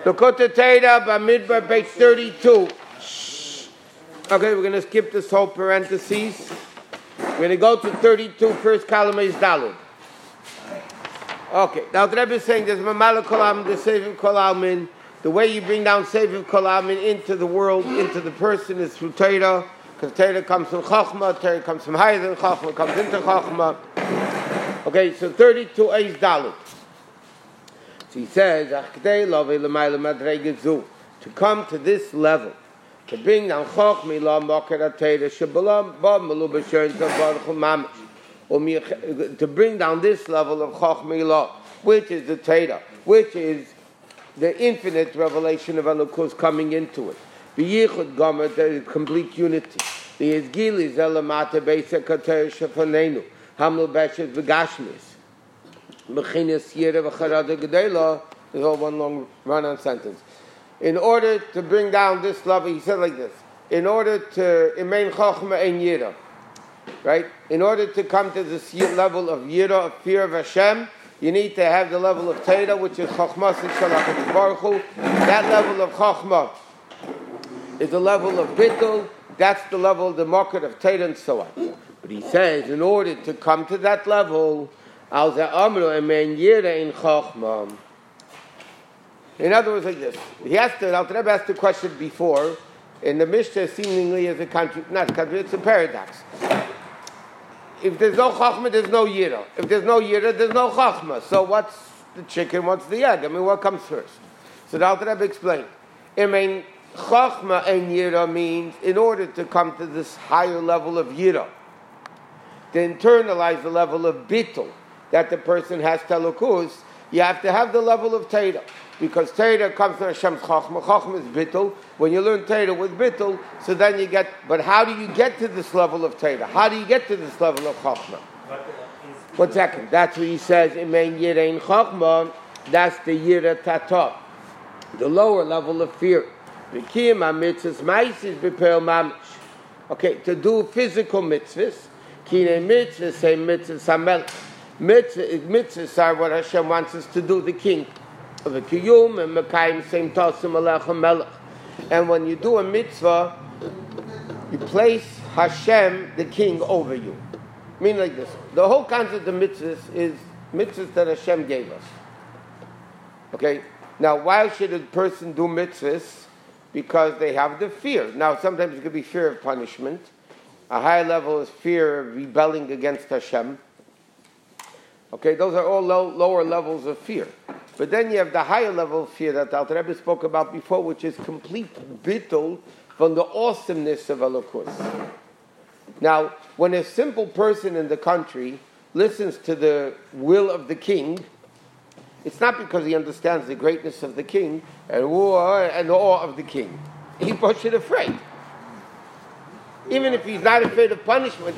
Lakota Torah, Bamidbar, page 32. Okay, we're going to skip this whole parentheses. We're going to go to 32, first column is Dalud. Okay, now the Rebbe is saying there's Mamala Kolam, the Seviv Kolalmin. The way you bring down Seviv Kolalmin into the world, into the person, is through Torah. Because Torah comes from Chachma, Torah comes from higher than Chachma, comes into Chachma. Okay, so 32 is Dalud. So he says, to come to this level, to bring down Chachma, to bring down this level of Chachma, which is the Torah, which is the infinite revelation of Elokus coming into it. B'yichud gomer, there is complete unity. The Yizgili zelamata beisa kater shefanenu, hamlu beshes v'gashmis. Mechinas yira v'charada gedela, there's all one long run-on sentence. In order to bring down this level, he said like this, in order to, imein chochma ein yira, right? In order to come to this level of yira, of fear of Hashem, you need to have the level of Torah, which is chochma shalach baruch hu. That level of chochma is the level of bittul. That's the level of the market of Torah and so on. But he says, in order to come to that level, in other words, like this. Alter Rebbe asked the question before, in the Mishnah seemingly is a country, not a country, it's a paradox. If there's no Chachma, there's no Yira. If there's no Yira, there's no Chachma. So what's the chicken, what's the egg? I mean, what comes first? So the Alter Rebbe explained. I mean, Chachma and Yira means, in order to come to this higher level of Yira, to internalize the level of Bittul, that the person has Elokus, you have to have the level of Torah. Because Torah comes from Hashem's Chachma. Chachma is Bittul. When you learn Torah with Bittul, so then you get, but how do you get to this level of Torah? How do you get to this level of Chachma? 1 second. That's what he says, Imein Yirein Chachma, that's the Yira Tata, the lower level of fear. Okay, to do physical mitzvahs, Kine mitzvahs, say mitzvahs Hamel. Mitzvahs are what Hashem wants us to do, the king. Of a kiyum and mekayim same tasim alech melech. And when you do a mitzvah, you place Hashem, the king, over you. Meaning like this. The whole concept of mitzvahs is mitzvahs that Hashem gave us. Okay? Now, why should a person do mitzvahs? Because they have the fear. Now, sometimes it could be fear of punishment. A high level is fear of rebelling against Hashem. Okay, those are all lower levels of fear. But then you have the higher level of fear that Alter Rebbe spoke about before, which is complete bittul from the awesomeness of Elokus. Now, when a simple person in the country listens to the will of the king, it's not because he understands the greatness of the king and the awe of the king. He's bullshit afraid. Even if he's not afraid of punishment,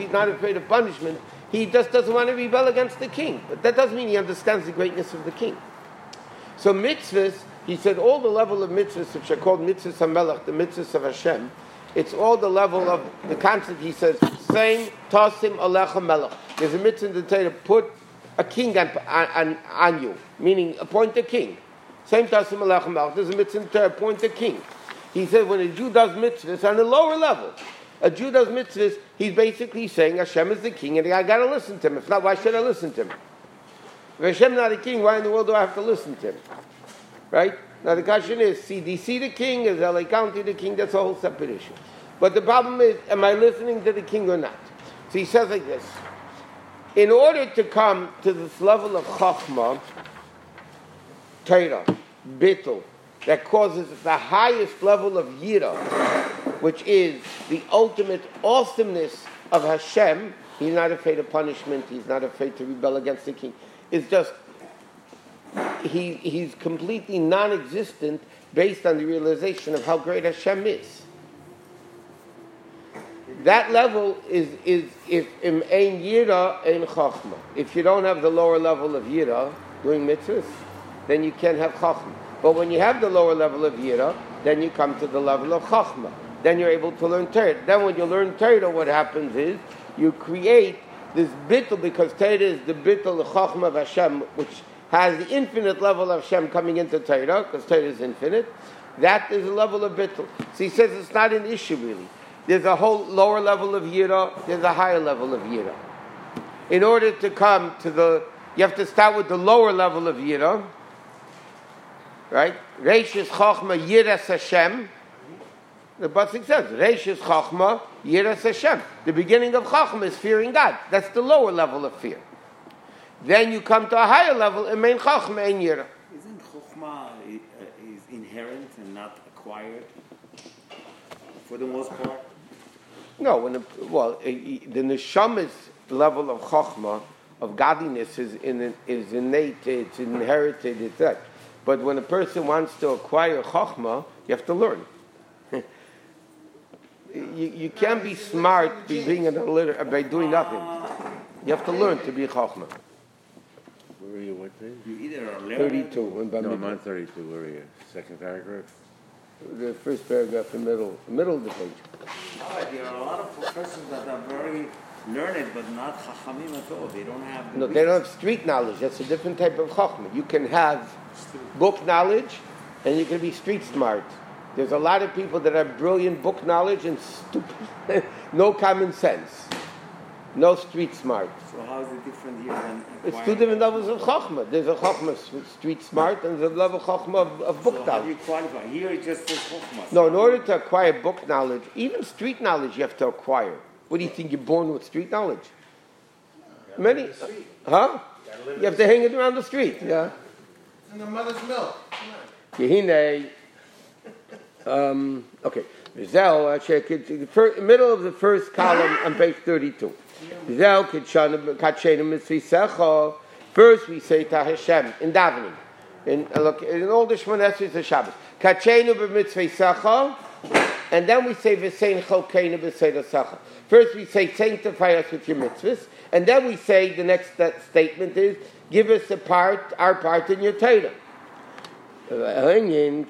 he just doesn't want to rebel against the king. But that doesn't mean he understands the greatness of the king. So mitzvahs, he said, all the level of mitzvahs, which are called mitzvahs HaMelech, the mitzvahs of Hashem, it's all the level of the concept, he says, same tasim alech HaMelech. There's a mitzvah in the Torah, put a king on you, meaning appoint a king. Same tasim alech HaMelech. There's a mitzvah in the Torah, appoint a king. He said, when a Jew does mitzvahs on a lower level, a Jew does mitzvahs, he's basically saying Hashem is the king and I got to listen to him. If not, why should I listen to him? If Hashem is not a king, why in the world do I have to listen to him? Right? Now the question is, CDC the king, is LA County the king? That's a whole separate issue. But the problem is, am I listening to the king or not? So he says like this. In order to come to this level of Chachma, Torah, Bittul, that causes the highest level of Yira, which is the ultimate awesomeness of Hashem. He's not afraid of punishment. He's not afraid to rebel against the king. It's just, he's completely non-existent based on the realization of how great Hashem is. That level is if im ein Yira, ein Chachma. If you don't have the lower level of Yira, doing mitzvahs, then you can't have Chachma. But when you have the lower level of Yira, then you come to the level of Chachma. Then you're able to learn Torah. Then when you learn Torah, what happens is you create this bittul, because Torah is the bittul, the Chachma of Hashem, which has the infinite level of Hashem coming into Torah, because Torah is infinite, that is a level of bittul. So he says it's not an issue really. There's a whole lower level of yira, there's a higher level of yira. In order to come to you have to start with the lower level of yira, right? Reishis Chochma Yiras Hashem. The Pasuk says, Reishis Chochma Yiras Hashem. The beginning of Chochma is fearing God. That's the lower level of fear. Then you come to a higher level, and main Chochma and Yira. Isn't Chochma is inherent and not acquired for the most part? No, the Neshama's level of Chochma, of godliness, is innate, it's inherited, it's that. But when a person wants to acquire Chochma, you have to learn. You can't be smart by doing nothing. You have to learn to be Chochma. Where are you? What page? You either are 32. No, I'm on 32. Where are you? Second paragraph? The first paragraph, the middle of the page. There are a lot of professors that are very learned, but not chachamim at all. They don't have. No, they don't have street knowledge. That's a different type of chokhmah. You can have book knowledge, and you can be street smart. There's a lot of people that have brilliant book knowledge and stupid, no common sense, no street smart. So how is it different here than? It's two different levels of chokhmah. There's a chokhmah street smart, and there's a level of chokhmah of book knowledge. How do you qualify? Here it just says chokhmah. No, in order to acquire book knowledge, even street knowledge, you have to acquire. What do you think? You're born with street knowledge? Many, huh? You have to hang it around the street. Yeah. It's in the mother's milk. Yehine. Okay. Middle of the first column on page 32. First we say to Hashem in davening. In all the Shmoneh Esrei of Shabbos. Kachenu b'mitzvei, and then we say v'sein cholkeinu b'seder sacha. First we say sanctify us with your mitzvahs, and then we say the next statement is give us our part in your Torah. When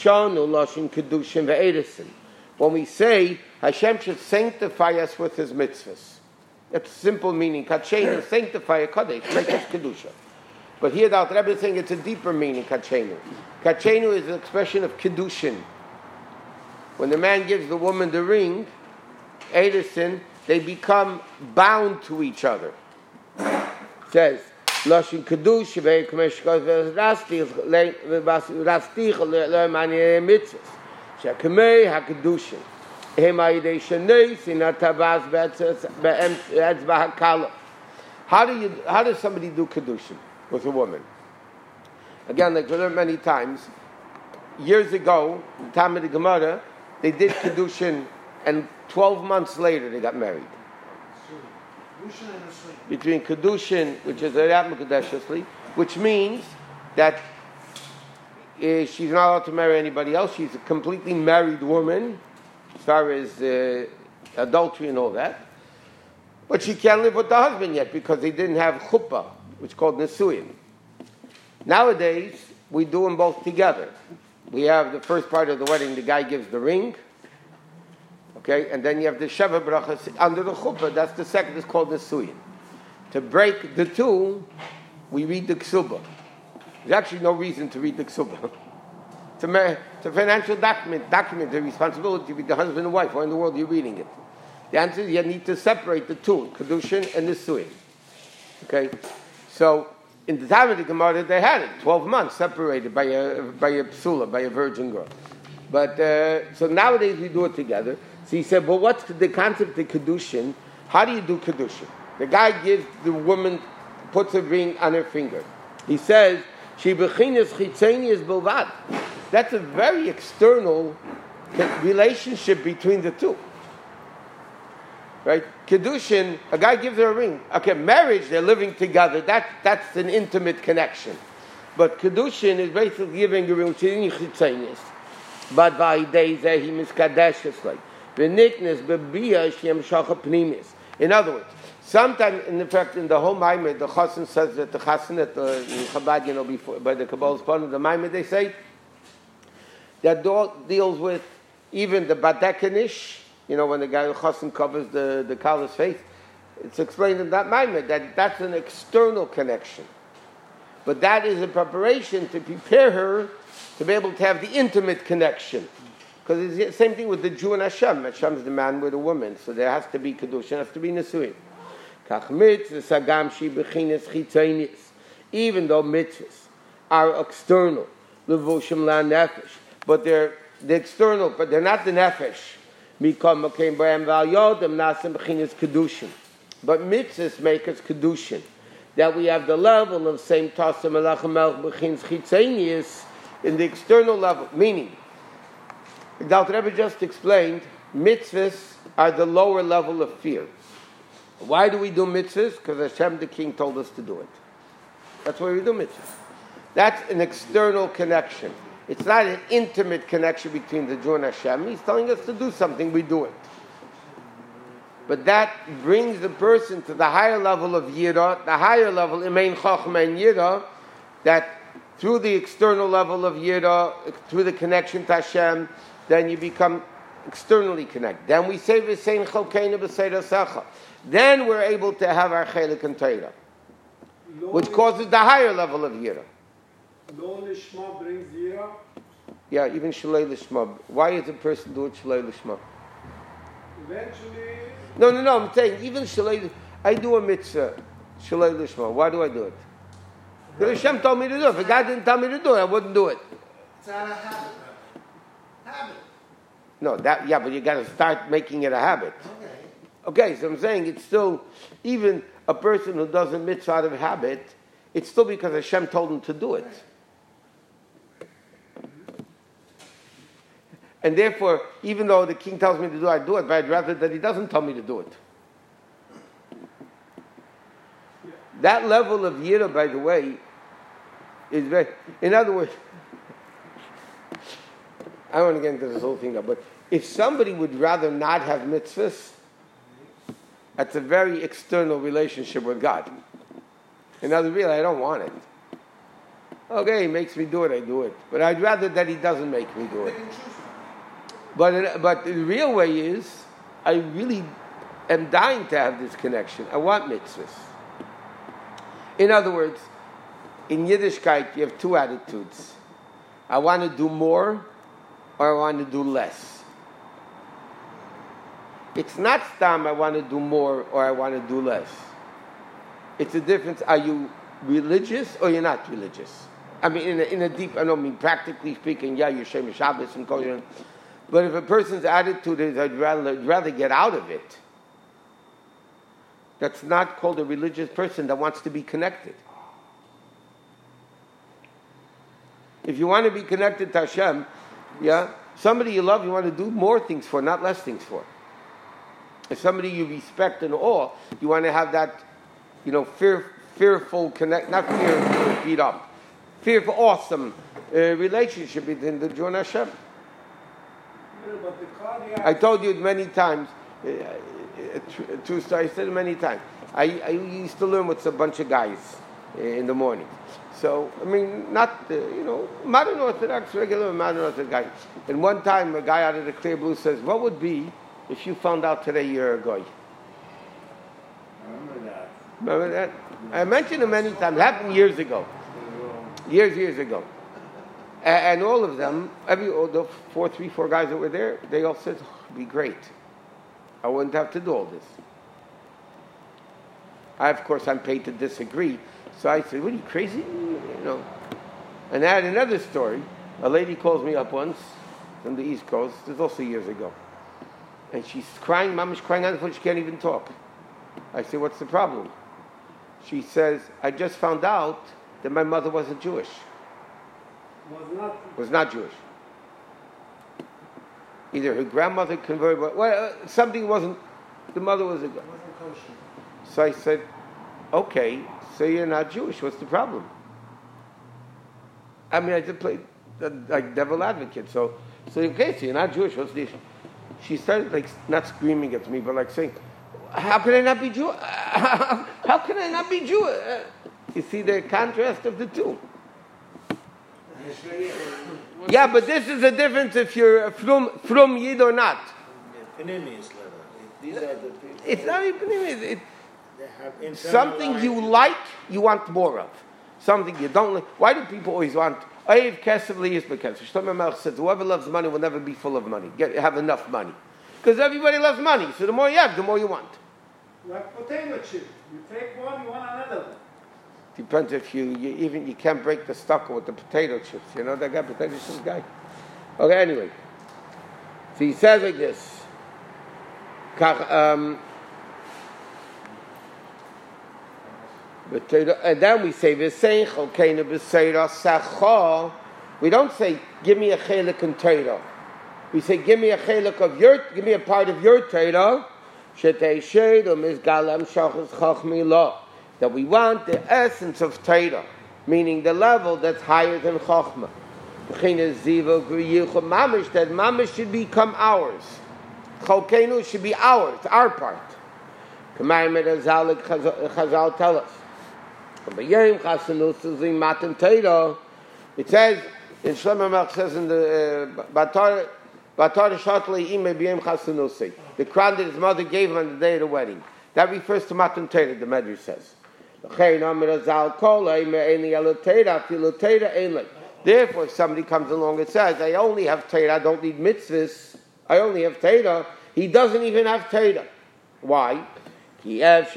we say Hashem should sanctify us with His mitzvahs, that's simple meaning. Kachenu, sanctify a kadesh, make us kedusha. But here the Alter Rebbe is saying it's a deeper meaning. Kachenu. Kachenu is an expression of kedushin. When the man gives the woman the ring, Edison, they become bound to each other. It says, Loshin Kedush, Shakmei HaKedushin. How does somebody do Kedushin with a woman? Again, like we learned many times, years ago, in the time of the Gemara, they did Kedushin, and 12 months later they got married. Between Kedushin, which is a Rab Mekudeshesli, which means that she's not allowed to marry anybody else. She's a completely married woman, as far as adultery and all that. But she can't live with the husband yet because they didn't have chuppah, which is called Nesuyin. Nowadays, we do them both together. We have the first part of the wedding, the guy gives the ring, okay, and then you have the Sheva Brachas under the chuppah, that's the second, is called Nesuyin. To break the two, we read the Ksubah. There's actually no reason to read the Ksubah. It's a financial document the responsibility with the husband and wife. Why in the world are you reading it? The answer is you need to separate the two, Kedushin and Nesuyin. Okay? So, in the time of the Gemara, they had it, 12 months separated by a psula, by a virgin girl. But, so nowadays we do it together. So he said, well, what's the concept of Kedushin? How do you do Kedushin? The guy gives the woman, puts a ring on her finger. He says, She bechinas chitzenius bilvad. That's a very external relationship between the two. Right? Kedushin, a guy gives her a ring. Okay, marriage, they're living together. That's an intimate connection. But Kedushin is basically giving a ring to chitzenius. But va'idei he miskadeshes like v'niknes bebiyah shem shacha pnimis. In other words, sometimes, in fact, in the whole Maimed, the Chassan says that the Chassan at the Chabad, before by the Kabbalah's part of the Maimed, they say that deals with even the Badekanish. When the guy the Chassan covers the Kala's face, it's explained in that Maimed that that's an external connection. But that is a preparation to prepare her to be able to have the intimate connection. Because it's the same thing with the Jew and Hashem. Hashem is the man with a woman, so there has to be kedusha, has to be nesuin. Even though mitzvahs are external, levushim la nefesh, but they're the external, but they're not the nefesh. But mitzvahs make us kedushin. That we have the level of same tasim alachem melch b'chins chitzenius in the external level, meaning. The Alter Rebbe just explained, mitzvahs are the lower level of fear. Why do we do mitzvahs? Because Hashem the King told us to do it. That's why we do mitzvahs. That's an external connection. It's not an intimate connection between the Jew and Hashem. He's telling us to do something, we do it. But that brings the person to the higher level of Yirah, the higher level, Imein Chochmah and Yirah, that through the external level of Yirah, through the connection to Hashem, then you become externally connected. Then we say V'sein Chalkeinu B'Seidah Secha. Then we're able to have our Chelik and Torah, which causes the higher level of Yirah. Lo Lishma brings Yirah? Yeah, even Shalei Lishma. Why does a person do it Shalei Lishma? Eventually... No, I'm saying, even Shalei, I do a mitzvah, Shalei Lishma. Why do I do it? Because Hashem told me to do it. If God didn't tell me to do it, I wouldn't do it. It's not a habit, Rabbi. Habit. No, but you got to start making it a habit. Okay. Okay, so I'm saying it's still, even a person who does a mitzvah out of habit, it's still because Hashem told him to do it. And therefore, even though the king tells me to do it, I do it, but I'd rather that he doesn't tell me to do it. That level of yirah, by the way, is very... In other words, I don't want to get into this whole thing now, but if somebody would rather not have mitzvahs, that's a very external relationship with God. In other words, I don't want it. Okay, he makes me do it, I do it. But I'd rather that he doesn't make me do it. But the real way is, I really am dying to have this connection. I want mitzvahs. In other words, in Yiddishkeit, you have two attitudes. I want to do more, or I want to do less. It's not stam, I want to do more, or I want to do less. It's a difference. Are you religious, or you're not religious? I mean, in a deep, I don't mean practically speaking, yeah, you're Shem Shabbos and Kol. But if a person's attitude is, I'd rather get out of it, that's not called a religious person that wants to be connected. If you want to be connected to Hashem, yeah, somebody you love, you want to do more things for, not less things for. If somebody you respect and awe, you want to have that, fearful not fear, beat up, fearful, awesome relationship between the Jew and Hashem. I told you many times, true story, I said it many times. I used to learn with a bunch of guys in the morning. So, I mean, not, modern Orthodox, regular modern Orthodox guys. And one time, a guy out of the Clear Blue says, what would be if you found out today you're a goy? Remember that? I mentioned it many times. It happened years ago. Years ago. And all of them, the three, four guys that were there, they all said, it'd be great. I wouldn't have to do all this. Of course, I'm paid to disagree. So I said, what are you, crazy? And I had another story. A lady calls me up once from the East Coast. This was also years ago. And she's crying. Mama's crying on the phone. She can't even talk. I said, what's the problem? She says, I just found out that my mother wasn't Jewish. Was not Jewish. Either her grandmother converted, something wasn't, the mother was a... So I said, okay, so you're not Jewish, what's the problem? I mean, I just played like devil advocate, so okay, so you're not Jewish, what's the issue? She started not screaming at me, but saying, how can I not be Jewish? How can I not be Jewish? You see the contrast of the two. Yeah, but this is the difference if you're from Yid or not. These are the people. It's not even something you like, you want more of. something you don't like. Why do people always want? Oiv kesef liyisba kesef. Shlomo Melech says, whoever loves money will never be full of money. Have enough money. Because everybody loves money. So the more you have, the more you want. Like potato chip. You take one, you want another one. Depends if you can't break the stucco with the potato chips. You know that guy, potato chips guy? Okay, anyway. So he says like this. And then we say, we don't say, give me a chelik in Torah. We say, give me a chelik of give me a part of your Torah, that we want the essence of Torah, meaning the level that's higher than Chochmah. That mamish should become ours. Cholkeinu should be ours, our part. Chazal tell us. It says, in Shlomo Melech says in the Batar Shatli Ime B'Yem Chasanusi, the crown that his mother gave him on the day of the wedding. That refers to Matan Torah, the Medrash says. Therefore, if somebody comes along and says, I only have Torah, I don't need mitzvahs, I only have Torah, he doesn't even have Torah. Why? Because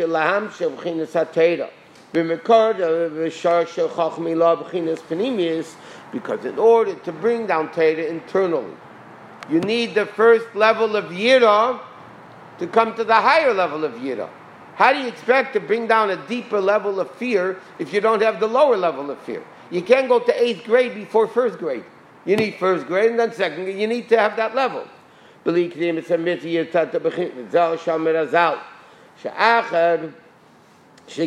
in order to bring down Torah internally, you need the first level of Yirah to come to the higher level of Yirah. How do you expect to bring down a deeper level of fear if you don't have the lower level of fear? You can't go to 8th grade before 1st grade. You need 1st grade and then 2nd grade. You need to have that level. The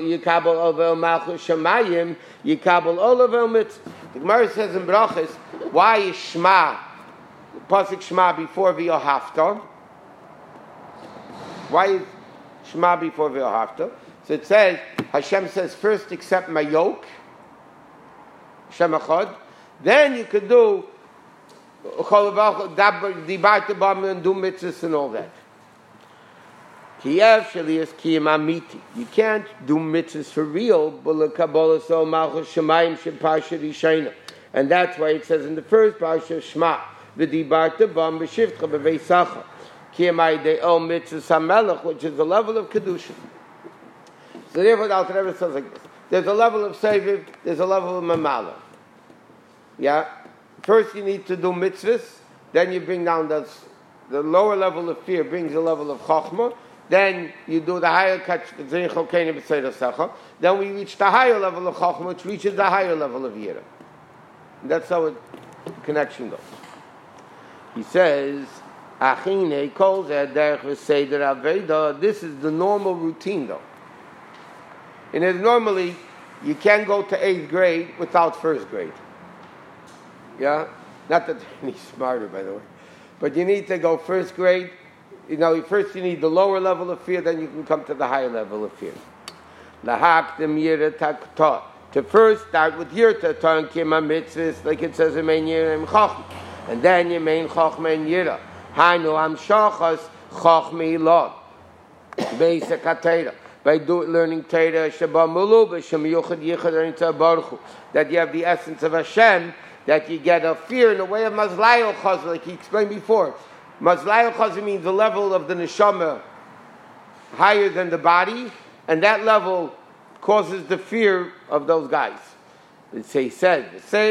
Gemara says in Brachos, why is Shema, Pasuk Shema before V'yohavta? Why is Shema before V'yohavta? So it says, Hashem says, first accept my yoke, Hashem Echad, then you could do Dibarta Bam and do mitzvahs and all that. You can't do mitzvahs for real, and that's why it says in the first parsha Shema, which is the level of kedusha. So therefore, the Alter Rebbe says like this: there's a level of seviv, there's a level of mamala. Yeah, first you need to do mitzvahs, then you bring down the lower level of fear, brings the level of chokhmah. Then you do the higher catch, then we reach the higher level of Chochmah, which reaches the higher level of Yirah. That's how the connection goes. He says, this is the normal routine though. And normally, you can't go to 8th grade without 1st grade. Yeah? Not that they're any smarter, by the way. But you need to go 1st grade. You know, first you need the lower level of fear, then you can come to the higher level of fear. To first start with Yirta, like it says in Mein Yirah Chochmah, and then you main Chochmah and Yirah. Hainu am shachas Chochmah ilad. Basic HaTorah. By learning Torah, Shabbat Mulu, B'Shem Yuchad Yichad Rintzah Baruch Hu, that you have the essence of Hashem, that you get a fear in the way of Mazlayo Chaz, like he explained before. Mazlayo Chaz means the level of the neshama higher than the body, and that level causes the fear of those guys. He said,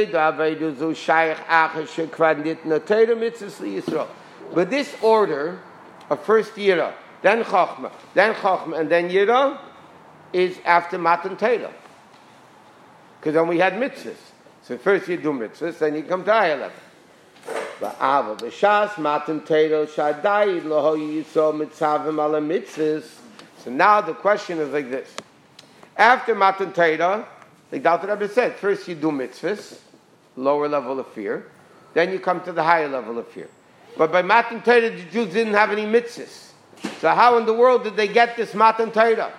but this order of first Yirah, then Chochmah, and then Yirah is after Matan Torah. Because then we had mitzvahs. So first you do mitzvahs, then you come to higher level. So now the question is like this. After Matan Torah, like Dr. Rebbe said, first you do mitzvahs, lower level of fear, then you come to the higher level of fear. But by Matan Torah, the Jews didn't have any mitzvahs. So how in the world did they get this Matan Torah?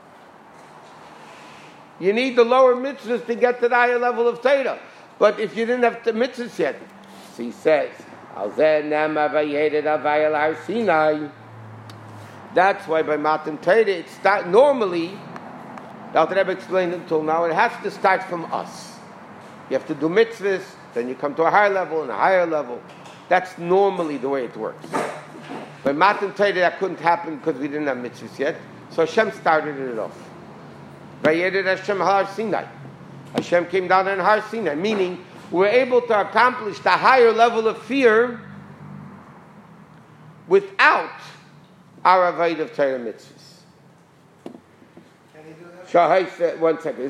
You need the lower mitzvahs to get to the higher level of Torah. But if you didn't have the mitzvahs yet, so he says, that's why by Matan Torah, normally The Alter Rebbe explained until now, it has to start from us. You have to do mitzvahs, then you come to a higher level and a higher level. That's normally the way it works. But Matan Torah, that couldn't happen because we didn't have mitzvahs yet. So Hashem started it off. Vayered Hashem Har Sinai. Hashem came down on Har Sinai, meaning we're able to accomplish the higher level of fear without our avoid of Torah mitzvahs. Can you do that? Shahai said, one second.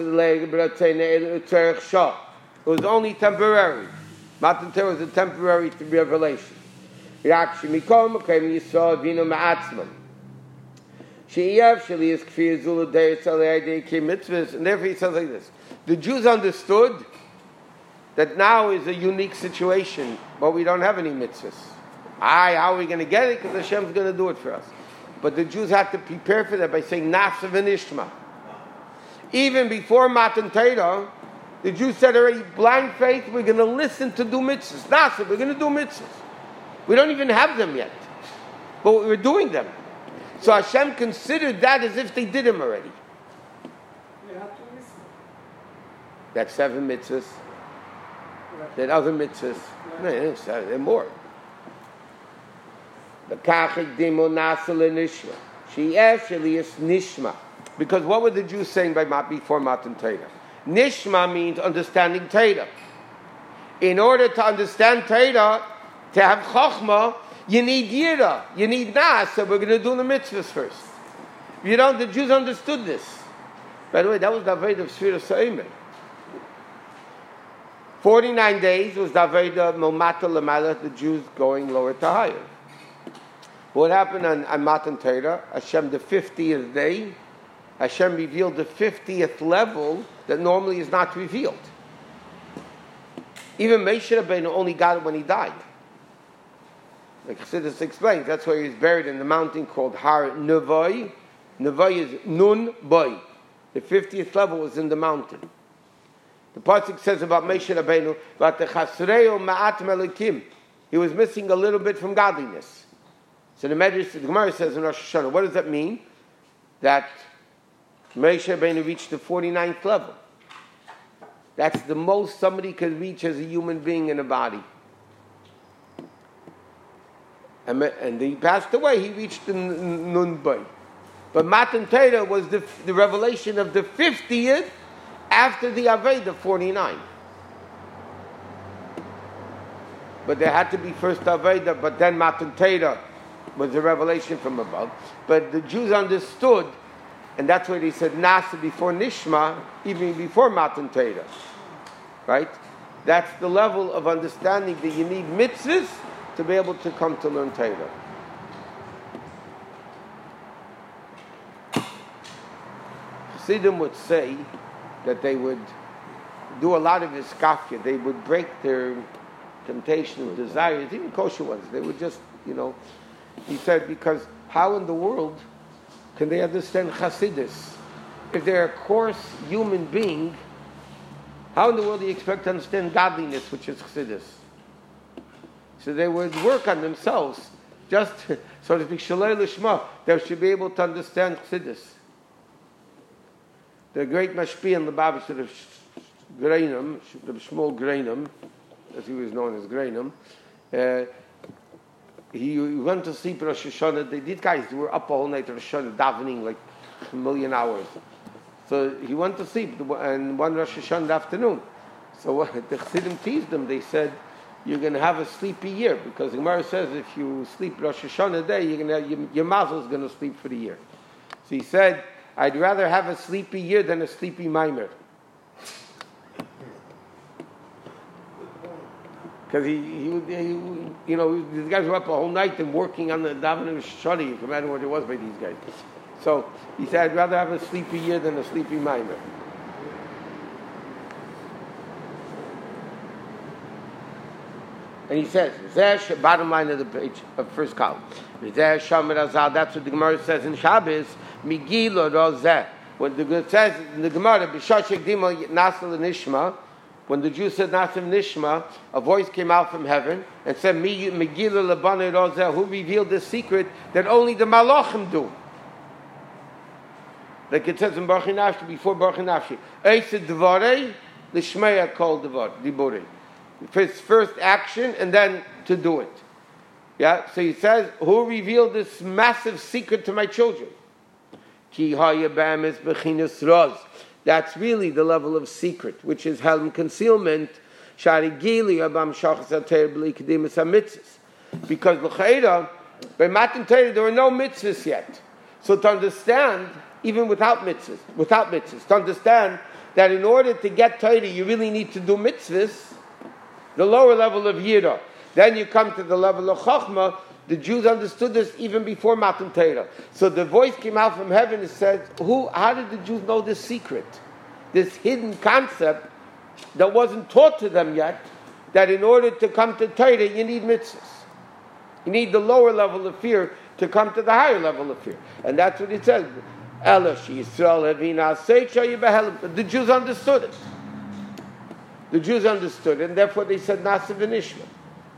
It was only temporary. Matan Torah was a temporary revelation. Rakshi mikom came Yisrael vino ma'atzman. She'iev sheli is kfir zulu deis alei mitzvahs, and therefore he says like this: the Jews understood that now is a unique situation, but we don't have any mitzvahs. How are we going to get it? Because Hashem's going to do it for us. But the Jews had to prepare for that by saying Nasa v'nishma. Even before Matan Torah, the Jews said already, blind faith, we're going to listen to do mitzvahs. Nasa, we're going to do mitzvahs. We don't even have them yet, but we're doing them. So Hashem considered that as if they did them already. You have to listen. That's 7 mitzvahs. That other mitzvahs, no, they're more. Because what were the Jews saying before Matan Torah? Nishma means understanding Torah. In order to understand Torah, to have Chokhmah, you need Yira, you need Nas, so we're going to do the mitzvahs first. You know, the Jews understood this. By the way, that was the Aved of Sfira Sa'imah. 49 days was the Aved of Momata Lamala, the Jews going lower to higher. What happened on Matan Torah? Hashem, the 50th day, Hashem revealed the 50th level that normally is not revealed. Even Moshe Rabbeinu only got it when he died. Like Chassidus explains, that's why he was buried in the mountain called Har Nevoi. Nevoi is Nun Boi. The 50th level was in the mountain. The pasuk says about Moshe Rabbeinu, "Vatechasreu ma'at melikim." He was missing a little bit from godliness. So the Medrash, the Gemara says in Rosh Hashanah, what does that mean? That Moshe Rabbeinu reached the 49th level. That's the most somebody could reach as a human being in a body. And he passed away, he reached the Nun Bay. But Matan Torah was the revelation of the 50th after the Aveda 49. But there had to be first Aveda, but then Matan Torah was a revelation from above. But the Jews understood, and that's why they said Nasa before Nishma, even before Matan Torah. Right? That's the level of understanding that you need mitzvahs to be able to come to learn Torah. Chassidim would say that they would do a lot of iskafia. They would break their temptation, desires, even kosher ones. They would just, he said, because how in the world can they understand Chassidus? If they're a coarse human being, how in the world do you expect to understand godliness, which is Chassidus? So they would work on themselves, just so to speak, Shalei Lishma. They should be able to understand Chassidus. The great Mashpi and Lubavitch of Greinam, the Shmuel Greinam, as he was known as Greinam, he went to sleep at Rosh Hashanah. These guys were up all night at Rosh Hashanah, davening like a million hours. So he went to sleep, and one Rosh Hashanah afternoon. So the Chassidim teased him. They said, you're going to have a sleepy year, because the Gemara says if you sleep Rosh Hashanah day, your mazel is going to sleep for the year. So he said, I'd rather have a sleepy year than a sleepy mimer. Because these guys were up the whole night and working on the davening shadi. You can imagine what it was by these guys. So he said, I'd rather have a sleepy year than a sleepy mimer. And he says, bottom line of the page, of first column. That's what the Gemara says in Shabbos, Megillah Rozeh. When the Gemara says in the Gemara, B'shashek Dima Nasal Nishma, when the Jews said Nasal Nishma, a voice came out from heaven and said, Megillah Labana Rozeh, who revealed the secret that only the Malachim do. Like it says in Baruch Nafshi, before Baruch Nafshi. Eisa Dvarei, L'shmeya Kol Diborei. First action and then to do it. Yeah, so he says, who revealed this massive secret to my children? Ki haya b'am is b'chinas raz. That's really the level of secret, which is held in concealment. Shari gili abam shachas atayr b'li kedimus ha-mitzvahs. Because l'chayra, by Matan Torah, there were no mitzvahs yet. So to understand, even without mitzvahs, to understand that in order to get Torah, you really need to do mitzvahs, the lower level of Yira. Then you come to the level of Chochmah. The Jews understood this even before Matan Torah. So the voice came out from heaven and said, how did the Jews know this secret? This hidden concept that wasn't taught to them yet, that in order to come to Torah, you need mitzvahs. You need the lower level of fear to come to the higher level of fear. And that's what it says. The Jews understood it. The Jews understood it, and therefore they said, Nasiv and Ishmael.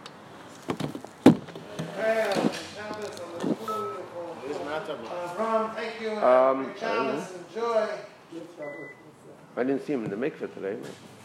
Thank you. I didn't see him in the mikveh today. Man.